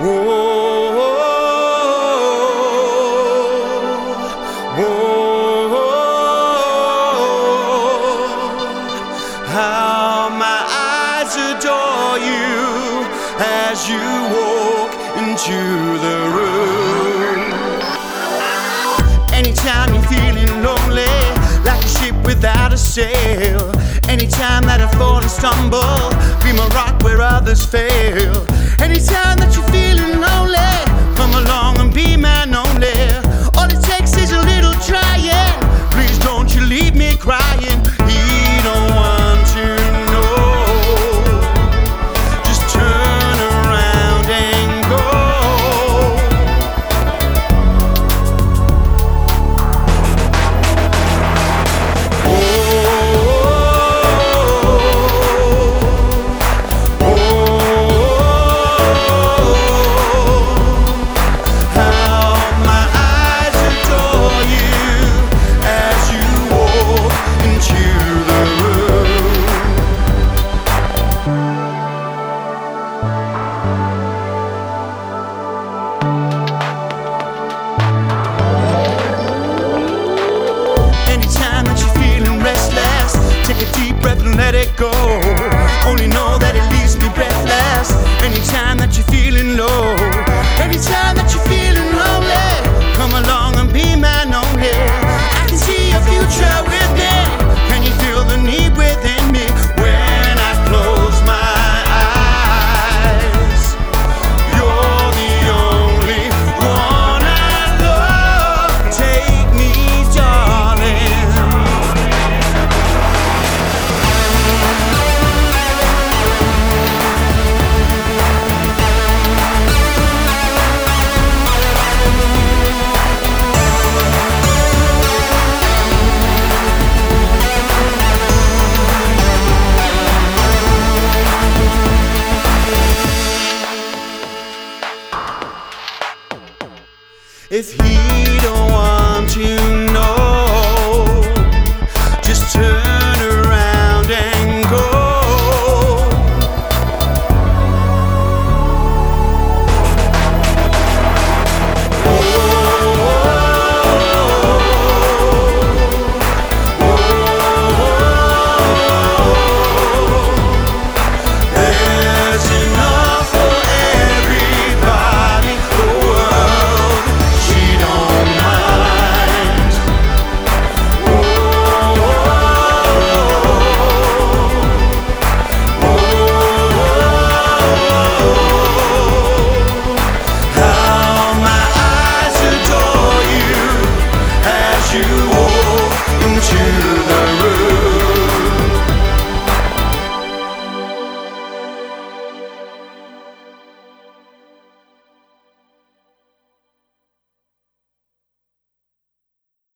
How my eyes adore you as you walk into the room. Anytime you're feeling lonely, like a ship without a sail. Anytime that I fall and stumble, be my rock where others fail. Anytime that you're feeling lonely, come along and be mine only. All it takes is a little trying. Please don't you leave me crying. He don't want to know. Just turn around and go. Take a deep breath and let it go. Only know that it leaves me breathless. Anytime that you're feeling low, anytime that you're feeling lonely, come along and be mine only. I can see your future with me. Can you feel the need within me when I close my eyes? You're the only one I love. Take me, darling. If he don't want to